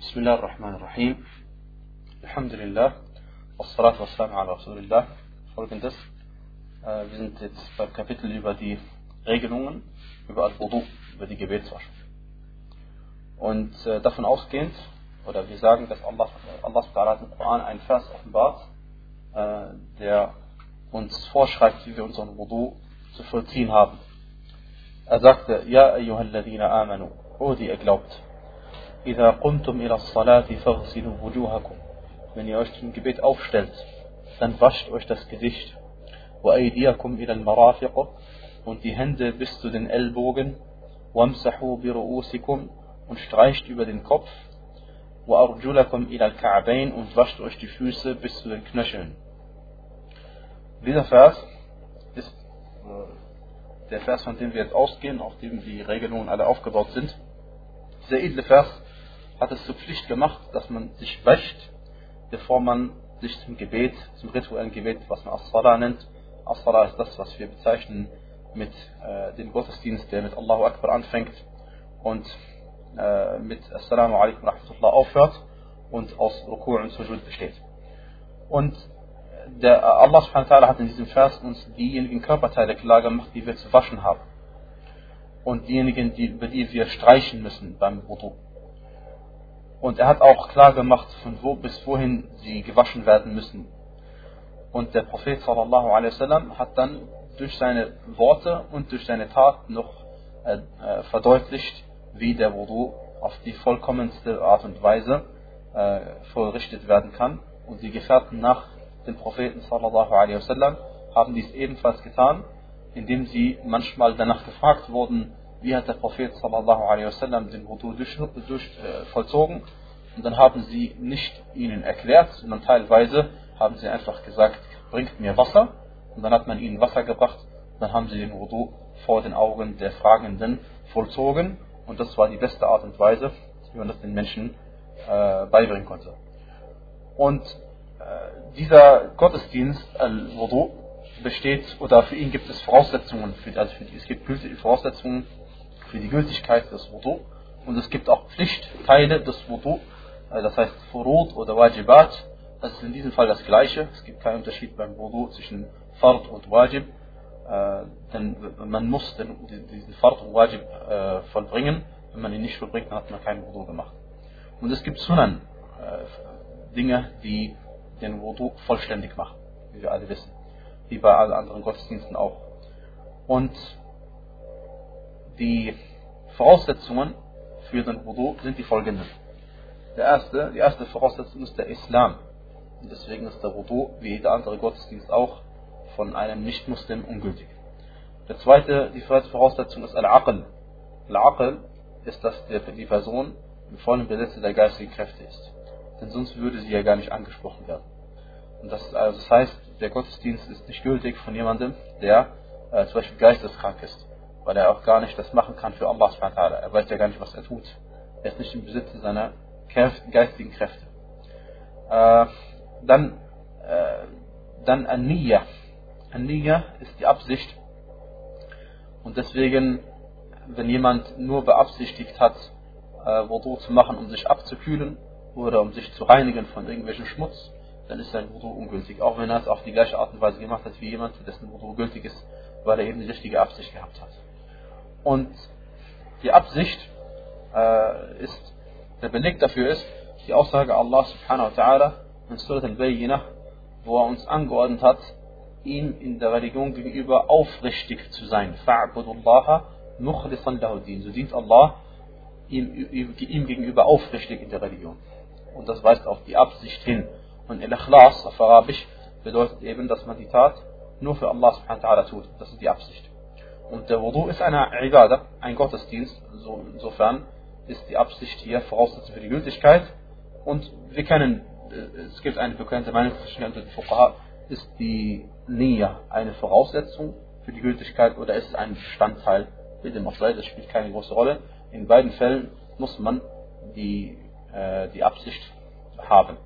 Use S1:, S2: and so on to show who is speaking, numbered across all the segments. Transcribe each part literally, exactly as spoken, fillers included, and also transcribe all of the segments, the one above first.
S1: Bismillah ar-Rahman ar-Rahim. Alhamdulillah. Wassalatu wassalamu ala Rasulillah. Folgendes. Äh, wir sind jetzt beim Kapitel über die Regelungen, über Al-Wudu, über die Gebetswaschung. Und äh, davon ausgehend, oder wir sagen, dass Allah, Allah hat im Koran einen Vers offenbart, äh, der uns vorschreibt, wie wir unseren Wudu zu vollziehen haben. Er sagte, Ja ayyuhalladhina amanu, O die ihr glaubt, إذا قمتم إلى الصلاة فاغسلوا وجوهكم. Wenn ihr euch zum Gebet aufstellt, dann wascht euch das Gesicht. وأيديكم إلى المرافق. Und die Hände bis zu den Ellbogen. وامسحوا برؤوسكم. Und streicht über den Kopf. وأرجلكم إلى الكعبين. Und wascht euch die Füße bis zu den Knöcheln. Dieser Vers ist der Vers, von dem wir jetzt ausgehen, auf dem die Regelungen alle aufgebaut sind. Dieser edle Vers hat es zur Pflicht gemacht, dass man sich wäscht, bevor man sich zum Gebet, zum rituellen Gebet, was man As-Salah nennt. As-Salah ist das, was wir bezeichnen mit äh, dem Gottesdienst, der mit Allahu Akbar anfängt und äh, mit Assalamu alaikum wa rahmatullah aufhört und aus Ruku' und Sujud besteht. Und der Allah subhanahu wa ta'ala hat in diesem Vers uns diejenigen Körperteile klar gemacht, die wir zu waschen haben. Und diejenigen, die, über die wir streichen müssen beim Wudu. Und er hat auch klar gemacht, von wo bis wohin sie gewaschen werden müssen. Und der Prophet sallallahu alaihi wasallam hat dann durch seine Worte und durch seine Tat noch äh, äh, verdeutlicht, wie der Wudu auf die vollkommenste Art und Weise äh, vollrichtet werden kann. Und die Gefährten nach dem Propheten sallallahu alaihi wasallam haben dies ebenfalls getan, indem sie manchmal danach gefragt wurden, wie hat der Prophet sallallahu alaihi wasallam den Wudu durch, durch, äh, vollzogen. Und dann haben sie nicht ihnen erklärt, sondern teilweise haben sie einfach gesagt, bringt mir Wasser. Und dann hat man ihnen Wasser gebracht. Und dann haben sie den Wudu vor den Augen der Fragenden vollzogen. Und das war die beste Art und Weise, wie man das den Menschen äh, beibringen konnte. Und äh, dieser Gottesdienst, Al-Wudu, besteht, oder für ihn gibt es Voraussetzungen, für, also für die, es gibt gültige Voraussetzungen für die Gültigkeit des Wudu und es gibt auch Pflichtteile des Wudu, das heißt Furud oder Wajibat, das ist in diesem Fall das Gleiche, es gibt keinen Unterschied beim Wudu zwischen Fard und Wajib, äh, denn man muss den, diesen Fard und Wajib äh, vollbringen, wenn man ihn nicht vollbringt, dann hat man keinen Wudu gemacht. Und es gibt Sunan, äh, Dinge, die den Wudu vollständig machen, wie wir alle wissen. Wie bei allen anderen Gottesdiensten auch. Und die Voraussetzungen für den Wudu sind die folgenden. Der erste, die erste Voraussetzung ist der Islam. Und deswegen ist der Wudu, wie jeder andere Gottesdienst auch, von einem Nicht-Muslim ungültig. Der zweite, die zweite Voraussetzung ist Al-Aql. Al-Aql ist, dass die Person im vollen Besitz der geistigen Kräfte ist. Denn sonst würde sie ja gar nicht angesprochen werden. Und das, also das heißt, der Gottesdienst ist nicht gültig von jemandem, der äh, zum Beispiel geisteskrank ist, weil er auch gar nicht das machen kann für Allah subhanahu wa ta'ala. Er weiß ja gar nicht, was er tut. Er ist nicht im Besitz seiner Kräfte, geistigen Kräfte. Äh, dann äh, dann An-Niyya. An-Niyya ist die Absicht. Und deswegen, wenn jemand nur beabsichtigt hat, äh, Wudu zu machen, um sich abzukühlen oder um sich zu reinigen von irgendwelchem Schmutz, dann ist sein Wudu ungültig. Auch wenn er es auf die gleiche Art und Weise gemacht hat wie jemand, dessen Wudu gültig ist, weil er eben die richtige Absicht gehabt hat. Und die Absicht äh, ist, der Beleg dafür ist, die Aussage Allah subhanahu wa ta'ala in Surat al-Bayyinah, wo er uns angeordnet hat, ihm in der Religion gegenüber aufrichtig zu sein. Fa'budullaha mukhlisan lahu din. So dient Allah ihm, ihm gegenüber aufrichtig in der Religion. Und das weist auf die Absicht hin. Und Al-Ikhlas auf Arabisch bedeutet eben, dass man die Tat nur für Allah subhanahu wa ta'ala tut. Das ist die Absicht. Und der Wudu ist eine Ibadah, ein Gottesdienst. So, insofern ist die Absicht hier Voraussetzung für die Gültigkeit. Und wir kennen, es gibt eine bekannte Meinung zwischen den Fuqaha, ist die Niyya eine Voraussetzung für die Gültigkeit oder ist es ein Bestandteil? Bitte auch sei, das spielt keine große Rolle. In beiden Fällen muss man die, äh, die Absicht haben.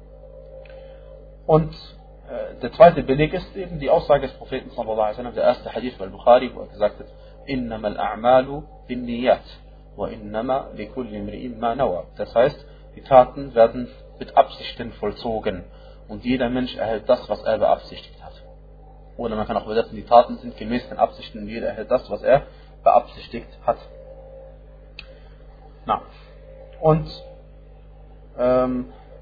S1: Und äh, der zweite Beleg ist eben die Aussage des Propheten sallallahu alaihi wasallam, der erste Hadith bei Bukhari, wo er gesagt hat, Innamal a'malu binniyat wa innama likulli imri'in ma nawa. Das heißt, Die Taten werden mit Absichten vollzogen. Und jeder Mensch erhält das, was er beabsichtigt hat. Oder man kann auch übersetzen, die Taten sind gemäß den Absichten und jeder erhält das, was er beabsichtigt hat. Na. Und ähm,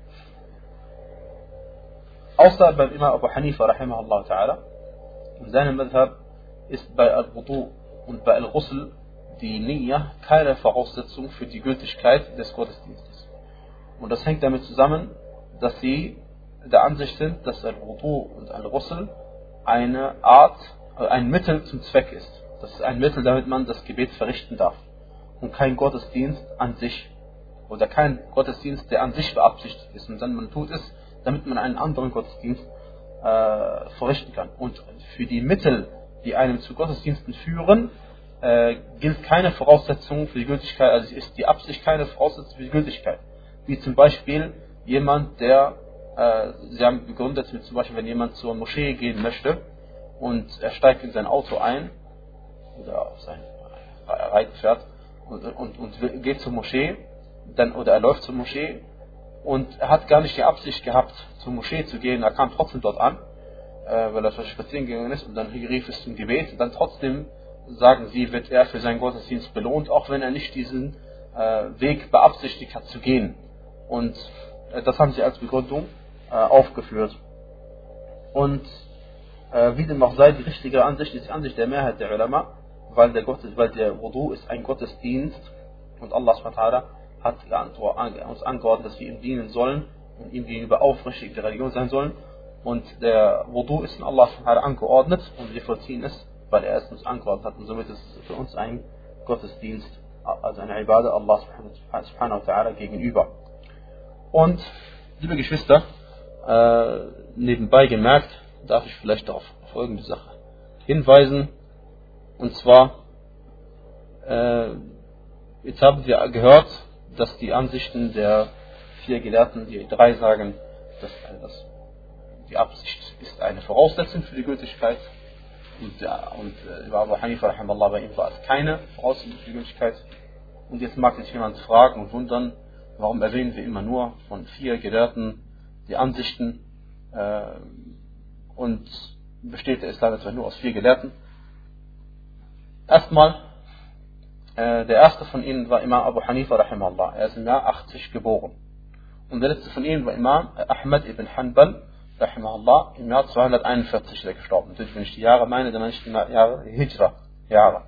S1: außer beim Imam Abu Hanifa rahimahullah ta'ala, in seinem Madhab ist bei Al-Wudu und bei Al-Ghusl die Niyya keine Voraussetzung für die Gültigkeit des Gottesdienstes. Und das hängt damit zusammen, dass sie der Ansicht sind, dass Al-Wudu und Al-Ghusl eine Art, ein Mittel zum Zweck ist. Das ist ein Mittel, damit man das Gebet verrichten darf. Und kein Gottesdienst an sich. Oder kein Gottesdienst, der an sich beabsichtigt ist. Und dann man tut es, damit man einen anderen Gottesdienst äh, verrichten kann. Und für die Mittel, die einem zu Gottesdiensten führen, äh, gilt keine Voraussetzung für die Gültigkeit, also ist die Absicht keine Voraussetzung für die Gültigkeit. Wie zum Beispiel jemand, der, äh, Sie haben begründet, zum Beispiel, wenn jemand zur Moschee gehen möchte und er steigt in sein Auto ein oder auf sein Reitpferd und, und, und geht zur Moschee, dann, oder er läuft zur Moschee und er hat gar nicht die Absicht gehabt, zur Moschee zu gehen, er kam trotzdem dort an, äh, weil er spazieren gegangen ist und dann rief es zum Gebet und dann trotzdem, sagen sie, wird er für seinen Gottesdienst belohnt, auch wenn er nicht diesen äh, Weg beabsichtigt hat zu gehen. Und äh, das haben sie als Begründung äh, aufgeführt. Und äh, wie dem auch sei, die richtige Ansicht ist die Ansicht der Mehrheit der Ulama, weil der, Gottes, weil der Wudu ist ein Gottesdienst und Allah subhanahu wa ta'ala hat uns angeordnet, dass wir ihm dienen sollen und ihm gegenüber aufrichtig der Religion sein sollen. Und der Wudu ist in Allah subhanahu wa ta'ala angeordnet und wir vollziehen es, weil er es uns angeordnet hat. Und somit ist es für uns ein Gottesdienst, also eine Ibadah Allah subhanahu wa ta'ala gegenüber. Und, liebe Geschwister, äh, nebenbei gemerkt, darf ich vielleicht auf folgende Sache hinweisen. Und zwar, äh, jetzt haben wir gehört, dass die Ansichten der vier Gelehrten, die drei sagen, dass, dass die Absicht ist eine Voraussetzung für die Gültigkeit. Und, ja, und äh, über Abu Hanifa rahimahullah, bei ihm war es keine Voraussetzung für die Gültigkeit. Und jetzt mag sich jemand fragen und wundern, warum erwähnen wir immer nur von vier Gelehrten die Ansichten äh, und besteht der Islam etwa nur aus vier Gelehrten. Erstmal, äh, der erste von ihnen war Imam Abu Hanifa rahimahullah. Er ist im Jahr achtzig geboren. Und der letzte von ihnen war Imam Ahmad ibn Hanbal rahimahullah. Im Jahr zweihunderteinundvierzig ist er gestorben. Natürlich, wenn ich die Jahre meine, dann meine ich die Jahre Hijra Jahre.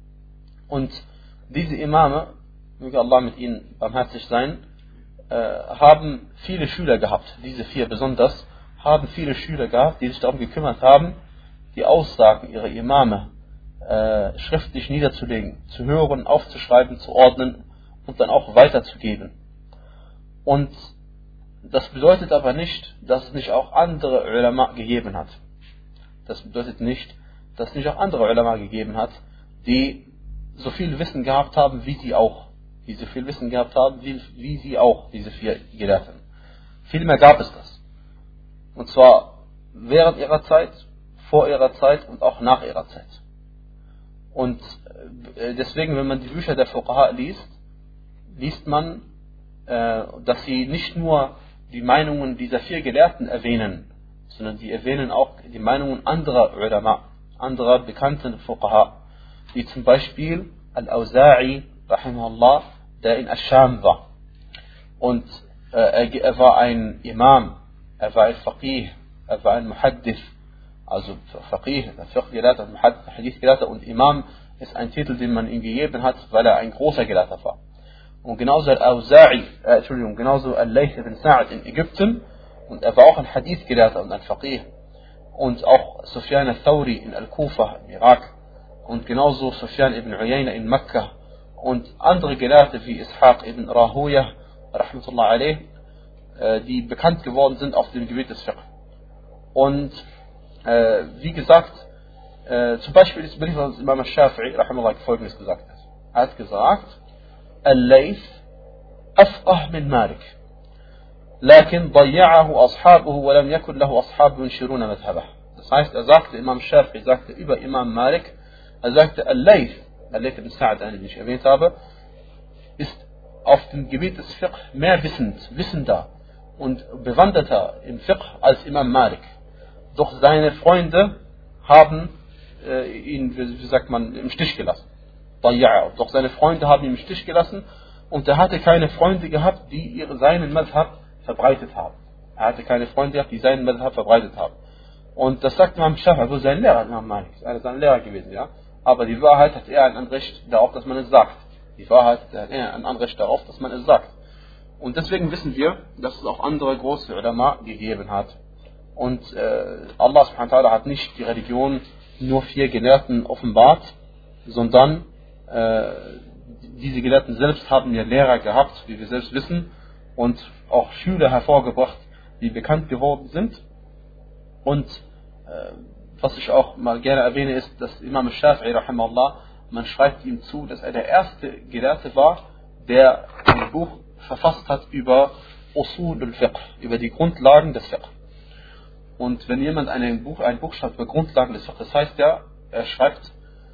S1: Und diese Imame, möge Allah mit ihnen barmherzig sein, äh, haben viele Schüler gehabt. Diese vier besonders haben viele Schüler gehabt, die sich darum gekümmert haben, die Aussagen ihrer Imame äh, schriftlich niederzulegen, zu hören, aufzuschreiben, zu ordnen und dann auch weiterzugeben. Und das bedeutet aber nicht, dass es nicht auch andere Ulama gegeben hat. Das bedeutet nicht, dass es nicht auch andere Ulama gegeben hat, die so viel Wissen gehabt haben, wie sie auch. Die so viel Wissen gehabt haben, wie, wie sie auch, diese vier Gelehrten. Vielmehr gab es das. Und zwar während ihrer Zeit, vor ihrer Zeit und auch nach ihrer Zeit. Und deswegen, wenn man die Bücher der Fuqaha liest, liest man, dass sie nicht nur die Meinungen dieser vier Gelehrten erwähnen, sondern sie erwähnen auch die Meinungen anderer Ulama, anderer bekannten Fuqaha, wie zum Beispiel Al-Awza'i, rahimahullah, der in Ash-Sham war. Und äh, er, er war ein Imam, er war ein Faqih, er war ein Muhaddith, also Faqih, Fiqh-Gelehrter, Hadith-Gelehrter, und Imam ist ein Titel, den man ihm gegeben hat, weil er ein großer Gelehrter war. Und genauso Al-Awza'i, äh, Entschuldigung, genauso Al-Layth ibn Sa'd in Ägypten, und er war auch ein Hadith-Gelehrter und ein Faqih. Und auch Sufyan al-Thawri in Al-Kufa im Irak, und genauso Sufyan ibn Uyayna in Mekka, und andere Gelehrte wie Ishaq ibn Rahuya, rahmatullah alayh, die bekannt geworden sind auf dem Gebiet des Fiqh. Und äh, wie gesagt, äh, zum Beispiel ist Beliefer des Imam al-Shafi'i, rahmatullah, folgendes gesagt. Er hat gesagt, Al-Layth afqah min Malik, lakin ضيعه أصحابه ولم يكن له أصحاب ينشرون مذهبه. Das heißt, er sagte, Imam Shafi'i sagte über Imam Malik, er sagte, Al-Layth, Al-Layth ibn Sa'd, den ich erwähnt habe, ist auf dem Gebiet des Fiqh mehr wissend, wissender und bewanderter im Fiqh als Imam Malik. Doch seine Freunde haben äh, ihn, wie sagt man, im Stich gelassen. Doch seine Freunde haben ihn im Stich gelassen und er hatte keine Freunde gehabt, die ihre, seinen Madhab verbreitet haben. Er hatte keine Freunde gehabt, die seinen Madhab verbreitet haben. Und das sagt Imam Shafi'i, also sein Lehrer, Imam Malik, ist einer seiner Lehrer gewesen, ja. Aber die Wahrheit hat er ein Anrecht darauf, dass man es sagt. Die Wahrheit hat er ein Anrecht darauf, dass man es sagt. Und deswegen wissen wir, dass es auch andere große Ulama gegeben hat. Und äh, Allah subhanahu wa ta'ala hat nicht die Religion nur vier Gelehrten offenbart, sondern äh, diese Gelehrten selbst haben ja Lehrer gehabt, wie wir selbst wissen, und auch Schüler hervorgebracht, die bekannt geworden sind. Und äh, was ich auch mal gerne erwähne, ist, dass Imam Shafi'i, rahimahullah, man schreibt ihm zu, dass er der erste Gelehrte war, der ein Buch verfasst hat über Usul al-Fiqh, über die Grundlagen des Fiqh. Und wenn jemand ein Buch, ein Buch schreibt über Grundlagen des Fiqh, das heißt ja, er schreibt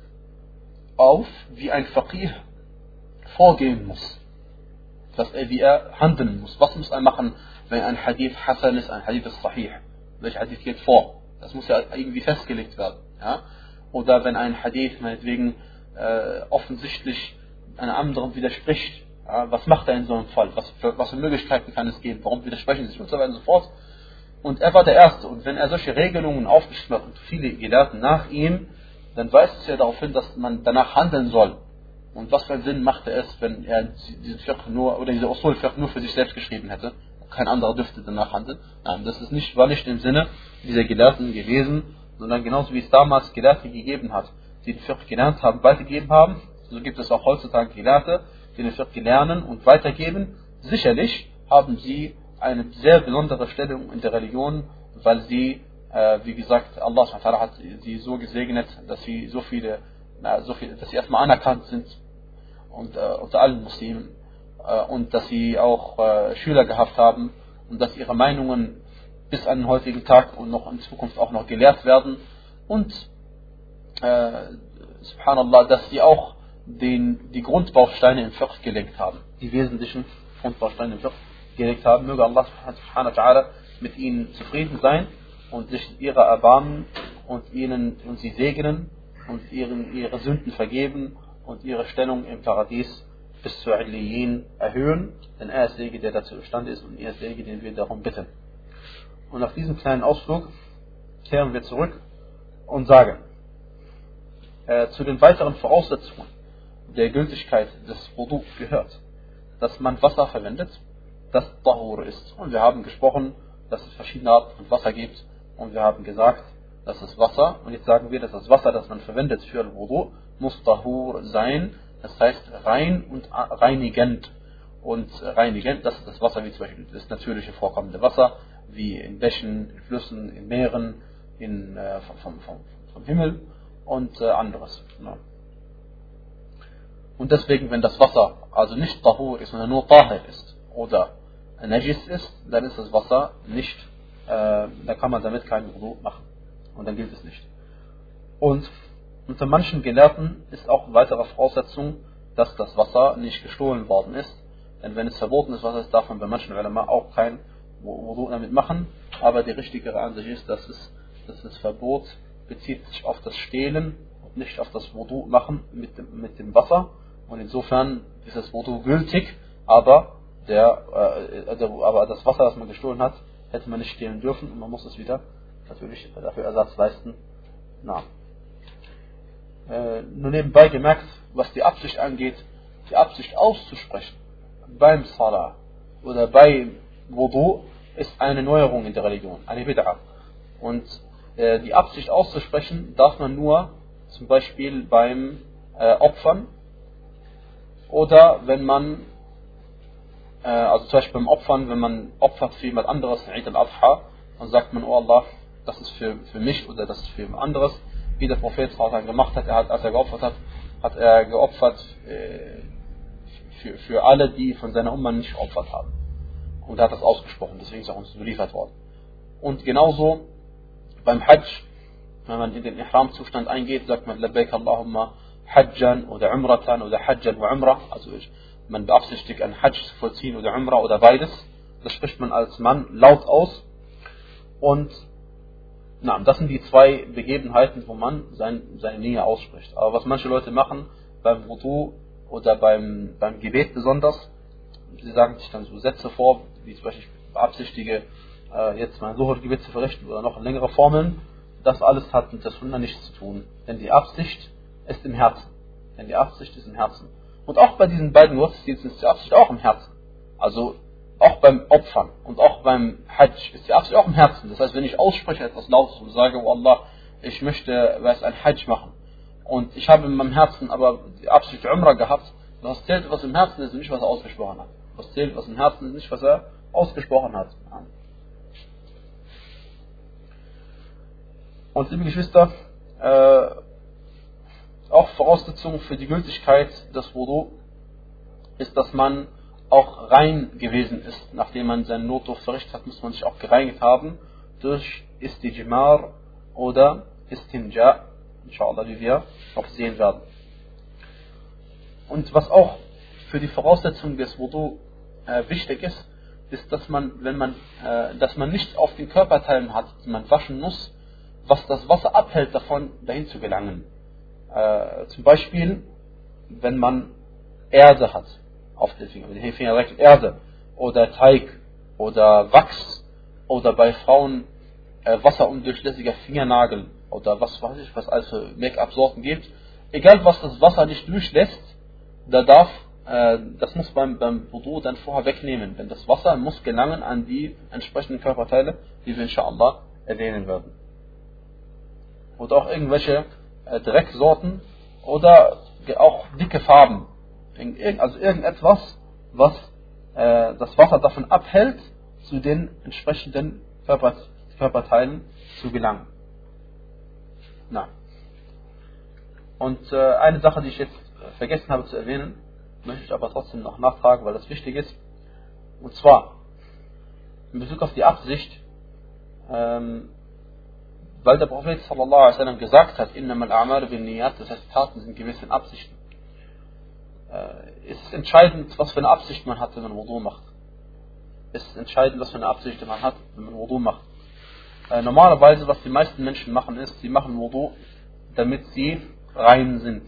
S1: auf, wie ein Faqih vorgehen muss, dass er, wie er handeln muss. Was muss er machen, wenn ein Hadith Hasan ist, ein Hadith ist Sahih? Welcher Hadith geht vor? Das muss ja irgendwie festgelegt werden. Ja? Oder wenn ein Hadith meinetwegen äh, offensichtlich einem anderen widerspricht, ja? Was macht er in so einem Fall? Was für, was für Möglichkeiten kann es geben? Warum widersprechen sie sich? Und so weiter und so fort. Und er war der Erste. Und wenn er solche Regelungen aufgestellt hat und viele Gelehrten nach ihm, dann weist es ja darauf hin, dass man danach handeln soll. Und was für einen Sinn machte es, wenn er diesen Fiqh nur, oder diese Usul Fiqh nur für sich selbst geschrieben hätte? Kein anderer dürfte danach handeln. Nein, das ist nicht, war nicht im Sinne dieser Gelehrten gewesen, sondern genauso wie es damals Gelehrte gegeben hat, die den Fiqh gelernt haben, weitergegeben haben, so gibt es auch heutzutage Gelehrte, die den Fiqh lernen und weitergeben. Sicherlich haben sie eine sehr besondere Stellung in der Religion, weil sie, äh, wie gesagt, Allah subhanahu wa ta'ala hat sie so gesegnet, dass sie so viele, na, so viel, dass sie erstmal anerkannt sind und, äh, unter allen Muslimen, äh, und dass sie auch äh, Schüler gehabt haben und dass ihre Meinungen bis an den heutigen Tag und noch in Zukunft auch noch gelehrt werden und äh, subhanallah, dass sie auch den, die Grundbausteine im Fiqh gelegt haben, die wesentlichen Grundbausteine im Fiqh gelegt haben. Möge Allah subhanahu wa ta'ala mit ihnen zufrieden sein und sich ihrer erbarmen und ihnen und sie segnen und ihren, ihre Sünden vergeben und ihre Stellung im Paradies bis zur Illiyin erhöhen, denn er ist derjenige, der dazu imstande ist und er ist derjenige, den wir darum bitten. Und nach diesem kleinen Ausflug kehren wir zurück und sagen, äh, zu den weiteren Voraussetzungen der Gültigkeit des Wudu gehört, dass man Wasser verwendet, das Tahur ist. Und wir haben gesprochen, dass es verschiedene Arten von Wasser gibt und wir haben gesagt, dass das Wasser, und jetzt sagen wir, dass das Wasser, das man verwendet für den Wudu, muss Tahur sein, das heißt rein und reinigend. Und reinigend, das ist das Wasser, wie zum Beispiel das natürliche vorkommende Wasser, wie in Bächen, in Flüssen, in Meeren, in, äh, vom, vom, vom Himmel und äh, anderes. Ja. Und deswegen, wenn das Wasser also nicht Tahur ist, sondern nur Tahir ist oder Najis ist, dann ist das Wasser nicht, äh, da kann man damit keinen Wudu machen. Und dann gilt es nicht. Und unter manchen Gelehrten ist auch eine weitere Voraussetzung, dass das Wasser nicht gestohlen worden ist. Denn wenn es verboten ist, Wasser ist, darf man bei manchen Ulama auch kein Wudu damit machen. Aber die richtigere Ansicht ist, dass, es, dass das Verbot bezieht sich auf das Stehlen und nicht auf das Wudu machen mit dem, mit dem Wasser. Und insofern ist das Wudu gültig, aber, der, äh, der, aber das Wasser, das man gestohlen hat, hätte man nicht stehlen dürfen und man muss es wieder natürlich dafür Ersatz leisten. Na. Äh, nur nebenbei gemerkt, was die Absicht angeht, die Absicht auszusprechen beim Salah oder bei Wudu ist eine Neuerung in der Religion, eine Bid'a. Und äh, die Absicht auszusprechen darf man nur zum Beispiel beim äh, Opfern oder wenn man, äh, also zum Beispiel beim Opfern, wenn man opfert für jemand anderes, Eid al-Adha, dann sagt man, oh Allah, das ist für, für mich oder das ist für jemand anderes, wie der Prophet gemacht hat, er hat, als er geopfert hat, hat er geopfert äh, für, für alle, die von seiner Umma nicht geopfert haben. Und er hat das ausgesprochen, deswegen ist er uns überliefert worden. Und genauso beim Hajj, wenn man in den Ihram-Zustand eingeht, sagt man Labbaik Allahumma Hajjan oder Umratan oder Hajjan wa Umrah. Also ich man beabsichtigt, ein Hajj zu vollziehen oder Umrah oder beides. Das spricht man als Mann laut aus. Und na, das sind die zwei Begebenheiten, wo man sein, seine Nähe ausspricht. Aber was manche Leute machen, beim Wudu oder beim, beim Gebet besonders, sie sagen sich dann so Sätze vor, wie zum Beispiel ich beabsichtige, äh, jetzt mein Zuhur-Gebet zu verrichten oder noch längere Formeln. Das alles hat mit der Sunna nichts zu tun. Denn die Absicht ist im Herzen. Denn die Absicht ist im Herzen. Und auch bei diesen beiden Gottesdiensten ist die Absicht auch im Herzen. Also auch beim Opfern und auch beim Hajj ist die Absicht auch im Herzen. Das heißt, wenn ich ausspreche etwas Lautes und sage, oh Allah, ich möchte weiß, ein Hajj machen und ich habe in meinem Herzen aber die Absicht Umrah gehabt, was zählt, was im Herzen ist und nicht, was er ausgesprochen hat. Was zählt, was im Herzen ist, nicht, was er ausgesprochen hat. Und liebe Geschwister, äh, auch Voraussetzung für die Gültigkeit des Wudu ist, dass man auch rein gewesen ist. Nachdem man seinen Notdurft verrichtet hat, muss man sich auch gereinigt haben durch Istijmar oder Istinja, inshallah, wie wir auch sehen werden. Und was auch für die Voraussetzung des Wudu äh, wichtig ist, ist, dass man, wenn man, äh, dass man nichts auf den Körperteilen hat, die man waschen muss, was das Wasser abhält, davon dahin zu gelangen. Äh, zum Beispiel, wenn man Erde hat auf den Fingern, mit den Fingern direkt Erde oder Teig oder Wachs oder bei Frauen äh, wasserundurchlässiger Fingernagel oder was weiß ich, was alles für Make-up-Sorten gibt. Egal, was das Wasser nicht durchlässt, da darf, äh, das muss beim, beim Wudu dann vorher wegnehmen, denn das Wasser muss gelangen an die entsprechenden Körperteile, die wir inshallah erwähnen werden. Oder auch irgendwelche äh, Drecksorten oder auch dicke Farben. Also irgendetwas, was äh, das Wasser davon abhält, zu den entsprechenden Körper, Körperteilen zu gelangen. Na. Und äh, eine Sache, die ich jetzt vergessen habe zu erwähnen, möchte ich aber trotzdem noch nachtragen, weil das wichtig ist. Und zwar in Bezug auf die Absicht, ähm, weil der Prophet sallallahu alaihi wasallam gesagt hat, innamal a'malu binniyat, das heißt, Taten sind gewissen Absichten. Äh, ist es entscheidend, was für eine Absicht man hat, wenn man Wudu macht. Es ist entscheidend, was für eine Absicht man hat, wenn man Wudu macht. Äh, normalerweise, was die meisten Menschen machen, ist, sie machen Wudu, damit sie rein sind.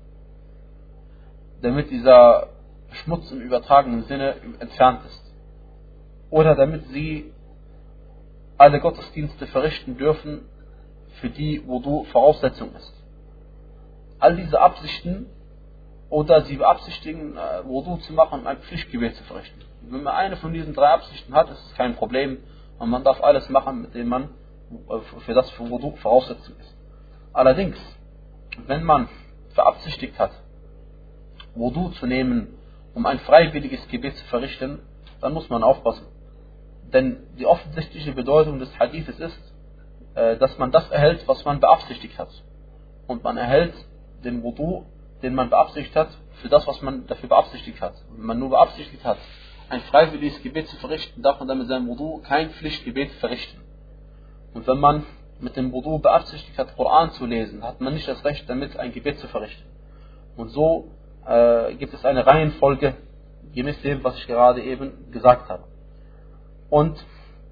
S1: Damit dieser Schmutz im übertragenen Sinne entfernt ist. Oder damit sie alle Gottesdienste verrichten dürfen, für die Wudu Voraussetzung ist. All diese Absichten, oder sie beabsichtigen, Wudu zu machen und ein Pflichtgebet zu verrichten. Wenn man eine von diesen drei Absichten hat, ist es kein Problem und man darf alles machen, mit dem man für das für Wudu Voraussetzung ist. Allerdings, wenn man beabsichtigt hat, Wudu zu nehmen, um ein freiwilliges Gebet zu verrichten, dann muss man aufpassen. Denn die offensichtliche Bedeutung des Hadithes ist, dass man das erhält, was man beabsichtigt hat. Und man erhält den Wudu, den man beabsichtigt hat, für das, was man dafür beabsichtigt hat. Wenn man nur beabsichtigt hat, ein freiwilliges Gebet zu verrichten, darf man dann mit seinem Wudu kein Pflichtgebet verrichten. Und wenn man mit dem Wudu beabsichtigt hat, Koran zu lesen, hat man nicht das Recht, damit ein Gebet zu verrichten. Und so äh, gibt es eine Reihenfolge, gemäß dem, was ich gerade eben gesagt habe. Und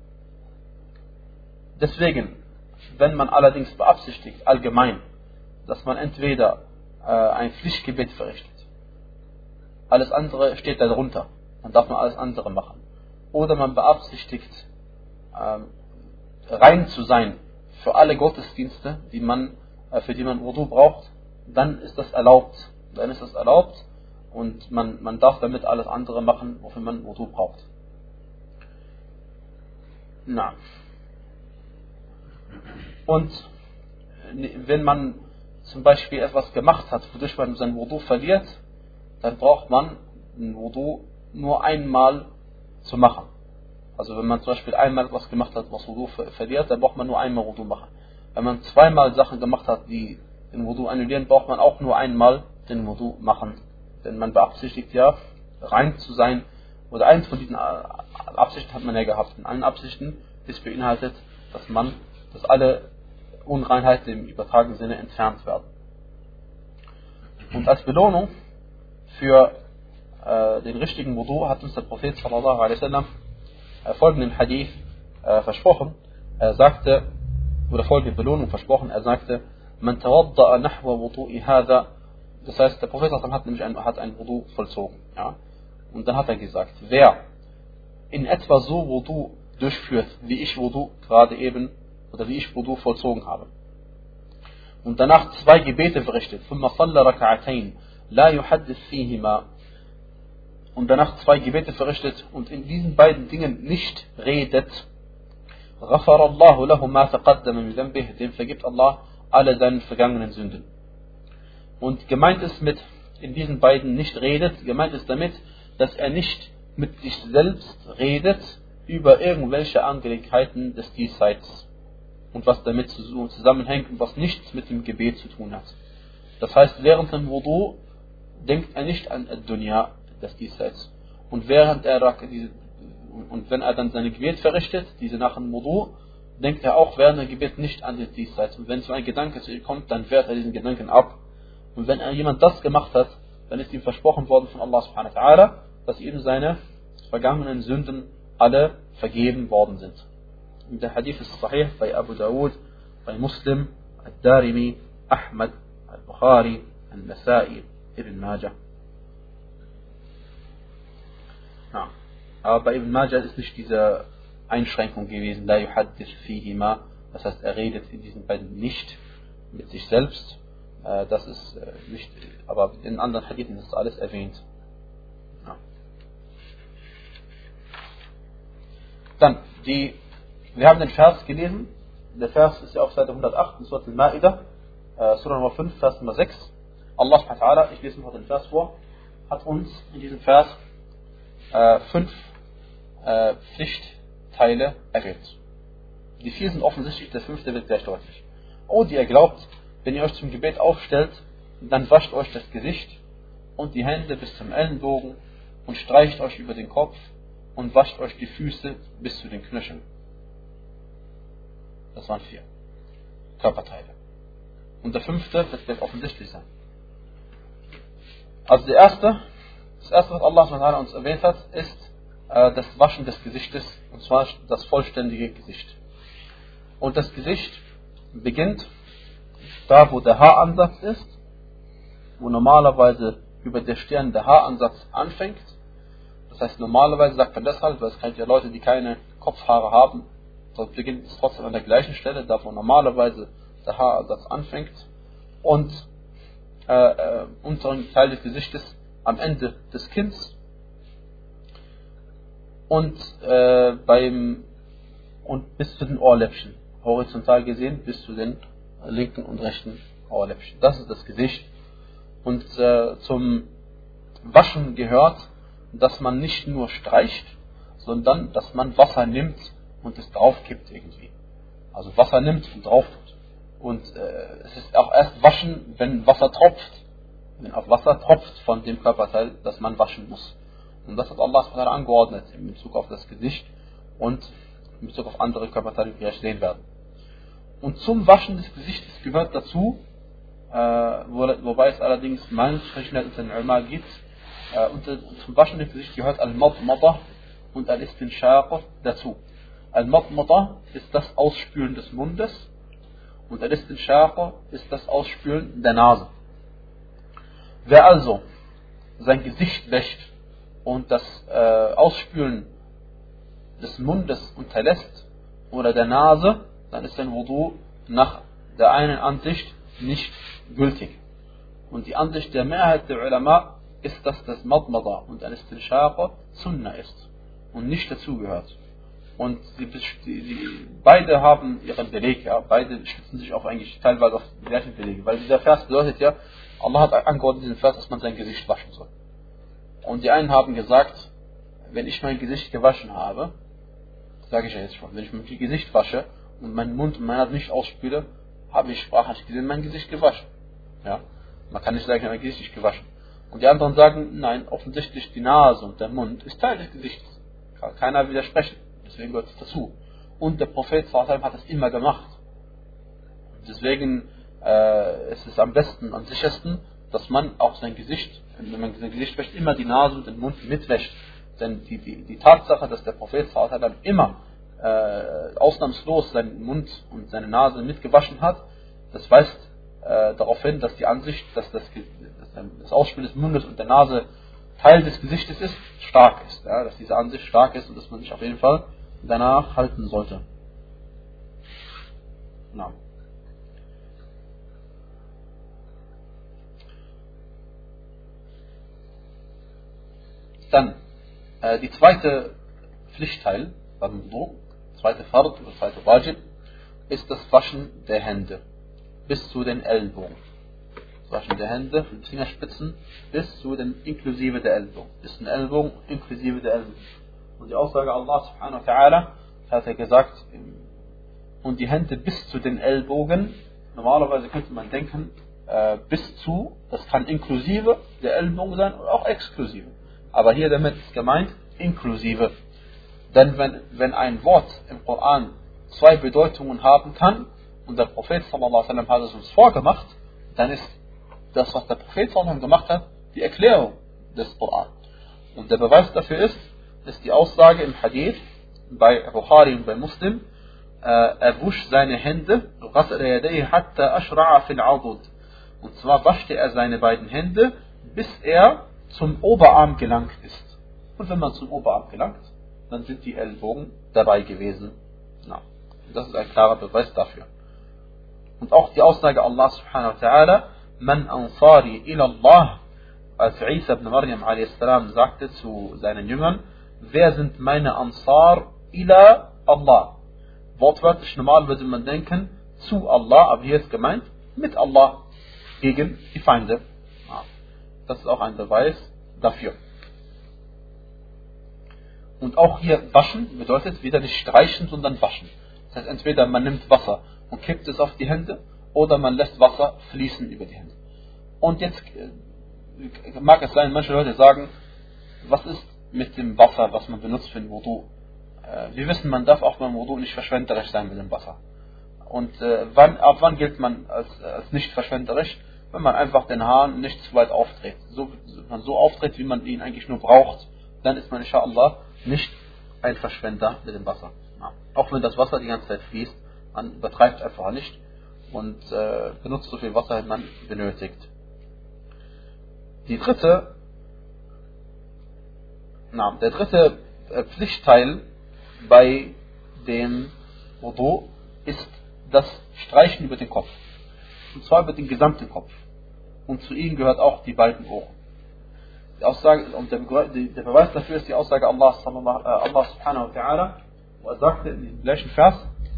S1: deswegen, wenn man allerdings beabsichtigt, allgemein, dass man entweder äh, ein Pflichtgebet verrichtet, alles andere steht darunter, dann darf man alles andere machen. Oder man beabsichtigt, äh, rein zu sein für alle Gottesdienste, die man, äh, für die man Wudu braucht, dann ist das erlaubt. Dann ist das erlaubt und man, man darf damit alles andere machen, wofür man Wudu braucht. Na. Und wenn man zum Beispiel etwas gemacht hat, wodurch man sein Wudu verliert, dann braucht man ein Wudu nur einmal zu machen. Also wenn man zum Beispiel einmal etwas gemacht hat, was Wudu verliert, dann braucht man nur einmal Wudu machen. Wenn man zweimal Sachen gemacht hat, die den Wudu annullieren, braucht man auch nur einmal den Wudu machen. Denn man beabsichtigt ja, rein zu sein, oder eins von diesen Absichten hat man ja gehabt. In allen Absichten ist beinhaltet, dass man, dass alle Unreinheiten im übertragenen Sinne entfernt werden. Und als Belohnung für äh, den richtigen Wudu hat uns der Prophet sallallahu alaihi wasallam äh, folgenden Hadith äh, versprochen. Er sagte, oder folgende Belohnung versprochen, er sagte, man tawadda'a nahwa wudu'i hadha. Das heißt, der Prophet hat nämlich ein, hat ein Wudu vollzogen. Ja? Und dann hat er gesagt, wer in etwa so Wudu durchführt, wie ich Wudu gerade eben, oder wie ich Wudu vollzogen habe, und danach zwei Gebete verrichtet, ثم صلى ركعتين لا يحدث فيهما, und danach zwei Gebete verrichtet und in diesen beiden Dingen nicht redet, غفر الله له ما تقدم من ذنبه, dem vergibt Allah alle seine vergangenen Sünden. Und gemeint ist mit in diesen beiden nicht redet, gemeint ist damit, dass er nicht mit sich selbst redet über irgendwelche Angelegenheiten des Diesseits und was damit zusammenhängt und was nichts mit dem Gebet zu tun hat. Das heißt, während dem Wudu denkt er nicht an Dunya, das Diesseits. Und während er und wenn er dann seine Gebet verrichtet, diese nach dem Wudu, denkt er auch während dem Gebet nicht an das Diesseits. Und wenn so ein Gedanke zu ihm kommt, dann wehrt er diesen Gedanken ab. Und wenn jemand das gemacht hat, dann ist ihm versprochen worden von Allah subhanahu wa ta'ala, dass ihm seine vergangenen Sünden alle vergeben worden sind. Und der Hadith ist sahih bei Abu Dawud, bei Muslim, Al-Darimi, Ahmad, Al-Bukhari, Al-Nasai, Ibn Majah. Ja. Aber bei Ibn Majah ist nicht diese Einschränkung gewesen, la yuhaddith fihima, das heißt, er redet in diesen beiden nicht mit sich selbst. Das ist nicht, aber in anderen Hadithen ist alles erwähnt. Ja. Dann, die, wir haben den Vers gelesen. Der Vers ist ja auf Seite hundertacht in Surah Al-Ma'idah, äh, Surah Nummer fünf, Vers Nummer sechs. Allah subhanahu wa ta'ala, ich lese noch den Vers vor, hat uns in diesem Vers äh, fünf äh, Pflichtteile erwähnt. Die vier sind offensichtlich, der fünfte wird gleich deutlich. Oh, die ihr glaubt, wenn ihr euch zum Gebet aufstellt, dann wascht euch das Gesicht und die Hände bis zum Ellenbogen und streicht euch über den Kopf und wascht euch die Füße bis zu den Knöcheln. Das waren vier Körperteile. Und der fünfte, das wird offensichtlich sein. Also der erste, das erste, was Allah uns erwähnt hat, ist äh, das Waschen des Gesichtes, und zwar das vollständige Gesicht. Und das Gesicht beginnt da, wo der Haaransatz ist, wo normalerweise über der Stirn der Haaransatz anfängt. Das heißt, normalerweise sagt man deshalb, weil es kennt ja Leute, die keine Kopfhaare haben, dort beginnt es trotzdem an der gleichen Stelle, da wo normalerweise der Haaransatz anfängt, und äh, äh, unteren Teil des Gesichtes am Ende des Kinns und äh, beim und bis zu den Ohrläppchen, horizontal gesehen bis zu den linken und rechten Ohrläppchen. Das ist das Gesicht. Und äh, zum Waschen gehört, dass man nicht nur streicht, sondern dass man Wasser nimmt und es drauf kippt irgendwie. Also Wasser nimmt und drauf tut. Und äh, es ist auch erst waschen, wenn Wasser tropft. Wenn auch Wasser tropft von dem Körperteil, das man waschen muss. Und das hat Allah angeordnet in Bezug auf das Gesicht und in Bezug auf andere Körperteile, die wir gleich sehen werden. Und zum Waschen des Gesichtes gehört dazu, äh, wo, wobei es allerdings Meinungsverschiedenheit unter den Ulama gibt, äh, und zum Waschen des Gesichts gehört Al-Madmada und Al-Istinshaq dazu. Al-Madmada ist das Ausspülen des Mundes und Al-Istinshaq ist das Ausspülen der Nase. Wer also sein Gesicht wäscht und das äh, Ausspülen des Mundes unterlässt oder der Nase, dann ist sein Wudu nach der einen Ansicht nicht gültig. Und die Ansicht der Mehrheit der Ulama ist, dass das Madmada und Al-Istinshaq Sunnah ist und nicht dazugehört. Und die, die, die, beide haben ihren Beleg, ja, beide stützen sich auch eigentlich teilweise auf die gleichen Belege, weil dieser Vers bedeutet ja, Allah hat angeordnet in diesem Vers, dass man sein Gesicht waschen soll. Und die einen haben gesagt, wenn ich mein Gesicht gewaschen habe, sage ich ja jetzt schon, wenn ich mein Gesicht wasche und meinen Mund und meine Hand nicht ausspüle, habe ich sprachlich gesehen mein Gesicht gewaschen. Ja? Man kann nicht sagen, ich habe mein Gesicht nicht gewaschen. Und die anderen sagen, nein, offensichtlich die Nase und der Mund ist Teil des Gesichts. Kann keiner widersprechen. Deswegen gehört es dazu. Und der Prophet hat es immer gemacht. Deswegen äh, es ist es am besten, am sichersten, dass man auch sein Gesicht, wenn man sein Gesicht wäscht, immer die Nase und den Mund mitwäscht. Denn die, die, die Tatsache, dass der Prophet dann immer äh, ausnahmslos seinen Mund und seine Nase mitgewaschen hat, das weist äh, darauf hin, dass die Ansicht, dass das, dass das Ausspielen des Mundes und der Nase Teil des Gesichtes ist, stark ist. Ja, dass diese Ansicht stark ist und dass man sich auf jeden Fall danach halten sollte. Ja. Dann äh, die zweite Pflichtteil beim Wudu, zweite Fard oder zweite Wajib, ist das Waschen der Hände bis zu den Ellbogen. Das Waschen der Hände von den Fingerspitzen bis zu den inklusive der Ellbogen, bis zu den Ellbogen inklusive der Ellbogen. Und die Aussage Allah subhanahu wa ta'ala hat er gesagt, und die Hände bis zu den Ellbogen. Normalerweise könnte man denken, äh, bis zu, das kann inklusive der Ellbogen sein oder auch exklusive. Aber hier damit ist gemeint inklusive. Denn wenn, wenn ein Wort im Koran zwei Bedeutungen haben kann und der Prophet sallallahu alaihi wasallam hat es uns vorgemacht, dann ist das, was der Prophet sallallahu alaihi wasallam gemacht hat, die Erklärung des Koran. Und der Beweis dafür ist, ist die Aussage im Hadith bei Bukhari und bei Muslim, er wusch seine Hände, und zwar waschte er seine beiden Hände, bis er zum Oberarm gelangt ist. Und wenn man zum Oberarm gelangt, dann sind die Ellbogen dabei gewesen. Ja, das ist ein klarer Beweis dafür. Und auch die Aussage Allah subhanahu wa ta'ala, Man ansari ila Allah, als Isa ibn Maryam a s. sagte zu seinen Jüngern, wer sind meine Ansar ila Allah? Wortwörtlich normal würde man denken, zu Allah, aber hier ist gemeint, mit Allah, gegen die Feinde. Ja, das ist auch ein Beweis dafür. Und auch hier waschen bedeutet wieder nicht streichen, sondern waschen. Das heißt, entweder man nimmt Wasser und kippt es auf die Hände, oder man lässt Wasser fließen über die Hände. Und jetzt mag es sein, manche Leute sagen, was ist mit dem Wasser, was man benutzt für den Wudu? Wir wissen, man darf auch beim Wudu nicht verschwenderisch sein mit dem Wasser. Und äh, wann, ab wann gilt man als, als nicht verschwenderisch? Wenn man einfach den Hahn nicht zu weit aufdreht. So, wenn man so auftritt, wie man ihn eigentlich nur braucht, dann ist man inshallah nicht ein Verschwender mit dem Wasser. Ja. Auch wenn das Wasser die ganze Zeit fließt, man übertreibt einfach nicht und äh, benutzt so viel Wasser, wie man benötigt. Die dritte, na, der dritte äh, Pflichtteil bei dem Wudu ist das Streichen über den Kopf. Und zwar über den gesamten Kopf. Und zu ihnen gehört auch die beiden Ohren. Die Aussage, und der, der Beweis dafür ist die Aussage Allah, Allah subhanahu wa ta'ala, wo er sagte in diesem gleichen Vers,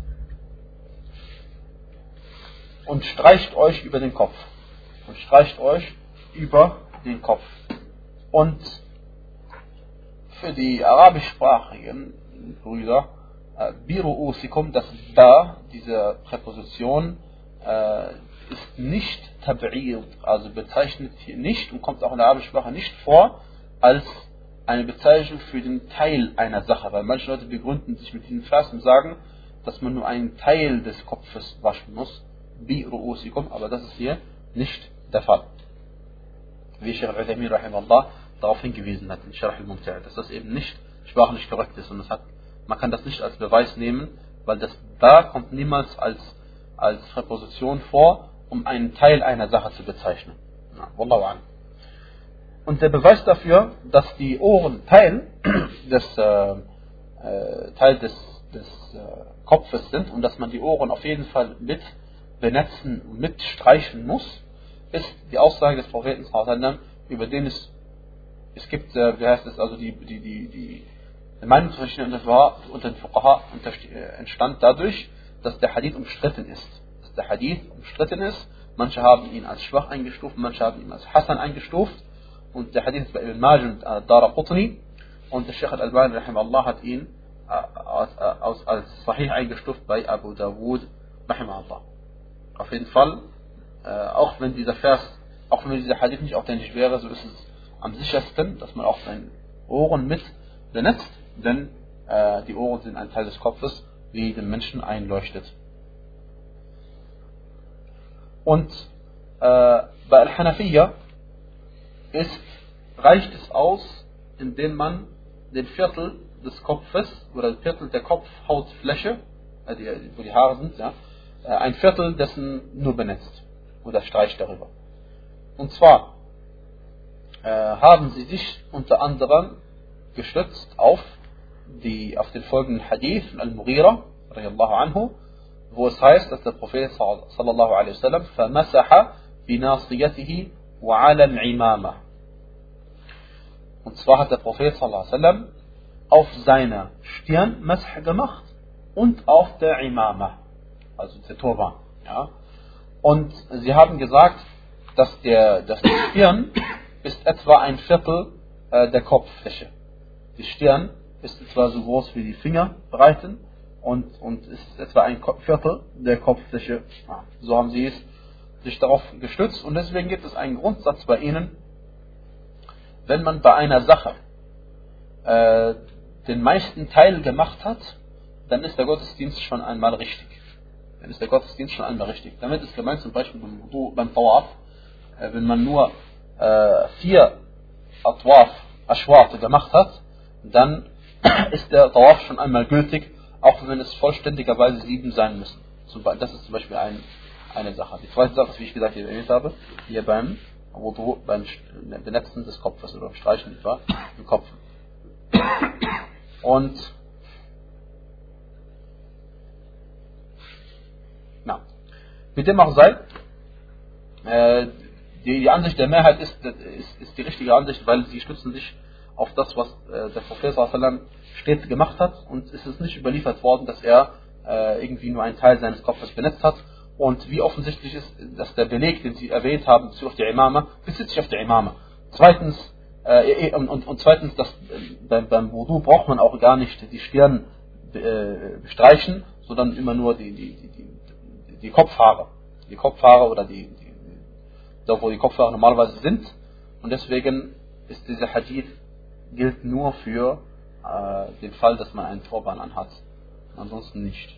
S1: und streicht euch über den Kopf. Und streicht euch über den Kopf. Und für die arabischsprachigen Brüder, Biru'usikum, das da, diese Präposition, äh, ist nicht tab'id, also bezeichnet hier nicht und kommt auch in der arabischen Sprache nicht vor, als eine Bezeichnung für den Teil einer Sache. Weil manche Leute begründen sich mit diesen Vers und sagen, dass man nur einen Teil des Kopfes waschen muss, Biru'usikum, aber das ist hier nicht der Fall. Wie Sheikh al-Uthaymeen rahimahullah darauf hingewiesen hat, in Sharh al-Mumti', dass das eben nicht sprachlich korrekt ist und das hat, man kann das nicht als Beweis nehmen, weil das da kommt niemals als, als Präposition vor, um einen Teil einer Sache zu bezeichnen. Ja, Wallahu a'lam. Und der Beweis dafür, dass die Ohren Teil des, äh, äh, Teil des, des äh, Kopfes sind und dass man die Ohren auf jeden Fall mit benetzen und mit streichen muss, ist die Aussage des Propheten, über den es, es gibt, äh, wie heißt es, also die, die, die, die Meinungsverschiedenheit unter den Fuqaha entstand dadurch, dass der Hadith umstritten ist. Dass der Hadith umstritten ist. Manche haben ihn als schwach eingestuft, manche haben ihn als Hasan eingestuft. Und der Hadith ist bei Ibn Majah und Daraqutni. Und der Sheikh al-Albani rahimahullah hat ihn als, als Sahih eingestuft bei Abu Dawud rahimahullah. Auf jeden Fall, auch wenn dieser Vers, auch wenn dieser Hadith nicht authentisch wäre, so ist es am sichersten, dass man auch seine Ohren mit benetzt, denn äh, die Ohren sind ein Teil des Kopfes, wie dem Menschen einleuchtet. Und Äh, bei Al-Hanafiya ist, reicht es aus, indem man den Viertel des Kopfes oder ein Viertel der Kopfhautfläche, äh, die, wo die Haare sind, ja, äh, ein Viertel dessen nur benetzt oder streicht darüber. Und zwar äh, haben sie sich unter anderem gestützt auf, die, auf den folgenden Hadith von Al-Mughira radiyallahu anhu, wo es heißt, dass der Prophet sallallahu alaihi wasallam فَمَسَحَ بِنَاصِيَتِهِ وَعَلَى الْعِمَامَةِ. Und zwar hat der Prophet sallallahu alaihi wasallam auf seiner Stirn Masah gemacht und auf der Imama, also der Turban. Ja. Und sie haben gesagt, dass, der, dass die Stirn ist etwa ein Viertel äh, der Kopffläche. Die Stirn ist etwa so groß wie die Fingerbreiten und, und ist etwa ein Viertel der Kopffläche. Ja. So haben sie es sich darauf gestützt und deswegen gibt es einen Grundsatz bei ihnen, wenn man bei einer Sache äh, den meisten Teil gemacht hat, dann ist der Gottesdienst schon einmal richtig. Dann ist der Gottesdienst schon einmal richtig. Damit ist gemeint zum Beispiel beim, beim Tawaf, äh, wenn man nur äh, vier Atwaf, Aschwarte gemacht hat, dann ist der Tawaf schon einmal gültig, auch wenn es vollständigerweise sieben sein müssen. Das ist zum Beispiel ein, eine Sache. Die zweite Sache ist, wie ich gesagt hier erwähnt habe, hier beim Wudu, beim Benetzen des Kopfes oder Streichen etwa im Kopf. Und na, mit dem auch sei, äh, die, die Ansicht der Mehrheit ist, ist, ist die richtige Ansicht, weil sie stützen sich auf das, was äh, der Prophet sallallahu alaihi wasallam stets gemacht hat, und es ist nicht überliefert worden, dass er äh, irgendwie nur einen Teil seines Kopfes benetzt hat. Und wie offensichtlich ist, dass der Beleg, den Sie erwähnt haben, bezüglich auf die Imama, bezieht sich auf die Imama. Zweitens, äh, und, und, und zweitens, dass, äh, beim, beim Wudu braucht man auch gar nicht die Stirn äh, bestreichen, sondern immer nur die, die, die, die, die Kopfhaare. Die Kopfhaare oder die, die, da wo die Kopfhaare normalerweise sind. Und deswegen ist dieser Hadith, gilt nur für äh, den Fall, dass man einen Turban anhat. Ansonsten nicht.